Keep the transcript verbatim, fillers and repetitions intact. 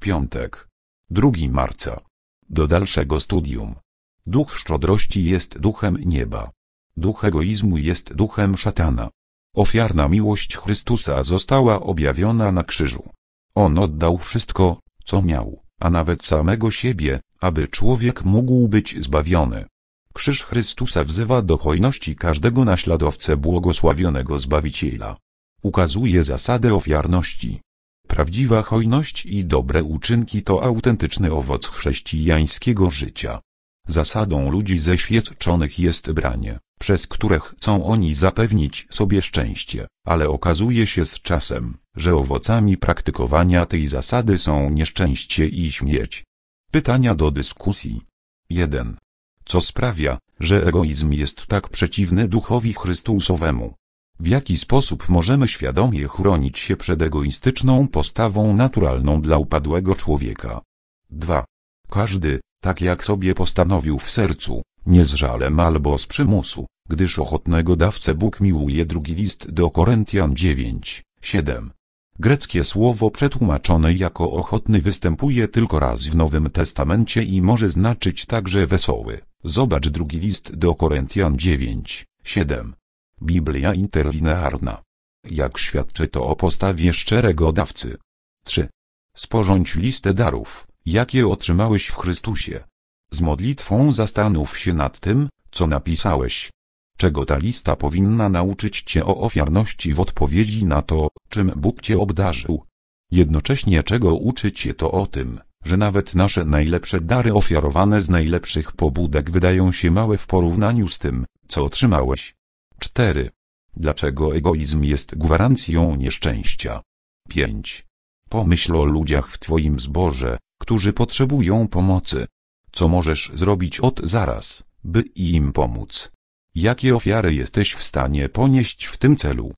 piątek. drugiego marca. Do dalszego studium. Duch szczodrości jest duchem nieba. Duch egoizmu jest duchem szatana. Ofiarna miłość Chrystusa została objawiona na krzyżu. On oddał wszystko, co miał, a nawet samego siebie, aby człowiek mógł być zbawiony. Krzyż Chrystusa wzywa do hojności każdego naśladowcę błogosławionego Zbawiciela. Ukazuje zasadę ofiarności. Prawdziwa hojność i dobre uczynki to autentyczny owoc chrześcijańskiego życia. Zasadą ludzi zeświadczonych jest branie, przez które chcą oni zapewnić sobie szczęście, ale okazuje się z czasem, że owocami praktykowania tej zasady są nieszczęście i śmierć. Pytania do dyskusji. jeden. Co sprawia, że egoizm jest tak przeciwny duchowi Chrystusowemu? W jaki sposób możemy świadomie chronić się przed egoistyczną postawą naturalną dla upadłego człowieka? dwa. Każdy, tak jak sobie postanowił w sercu, nie z żalem albo z przymusu, gdyż ochotnego dawcę Bóg miłuje. Drugi list do Koryntian dziewięć, siedem. Greckie słowo przetłumaczone jako ochotny występuje tylko raz w Nowym Testamencie i może znaczyć także wesoły. Zobacz drugi list do Koryntian dziewięć, siedem. Biblia interlinearna. Jak świadczy to o postawie szczerego dawcy. trzy. Sporządź listę darów, jakie otrzymałeś w Chrystusie. Z modlitwą zastanów się nad tym, co napisałeś. Czego ta lista powinna nauczyć cię o ofiarności w odpowiedzi na to, czym Bóg cię obdarzył. Jednocześnie czego uczy cię to o tym, że nawet nasze najlepsze dary ofiarowane z najlepszych pobudek wydają się małe w porównaniu z tym, co otrzymałeś. cztery. Dlaczego egoizm jest gwarancją nieszczęścia? pięć. Pomyśl o ludziach w twoim zborze, którzy potrzebują pomocy. Co możesz zrobić od zaraz, by im pomóc? Jakie ofiary jesteś w stanie ponieść w tym celu?